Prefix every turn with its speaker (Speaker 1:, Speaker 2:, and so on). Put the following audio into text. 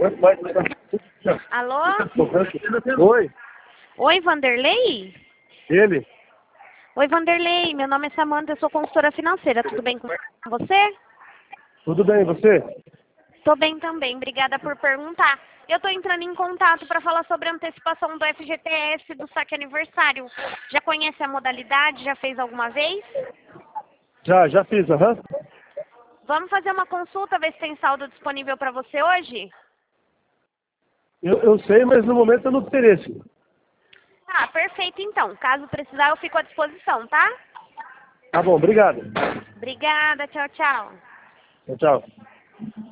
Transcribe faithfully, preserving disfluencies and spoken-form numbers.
Speaker 1: Alô?
Speaker 2: Oi,
Speaker 1: Oi, Vanderlei?
Speaker 2: ele?
Speaker 1: Oi, Vanderlei. Meu nome é Samanta, eu sou consultora financeira. Tudo bem com você?
Speaker 2: Tudo bem, e você?
Speaker 1: Tô bem também. Obrigada por perguntar. Eu tô entrando em contato para falar sobre a antecipação do F G T S do saque aniversário. Já conhece a modalidade? Já fez alguma vez?
Speaker 2: Já, já fiz, aham.
Speaker 1: Vamos fazer uma consulta, ver se tem saldo disponível para você hoje?
Speaker 2: Eu, eu sei, mas no momento eu não tenho interesse.
Speaker 1: Ah, perfeito então. Caso precisar, eu fico à disposição, tá?
Speaker 2: Tá bom, obrigado.
Speaker 1: Obrigada. Tchau, tchau.
Speaker 2: Tchau, tchau.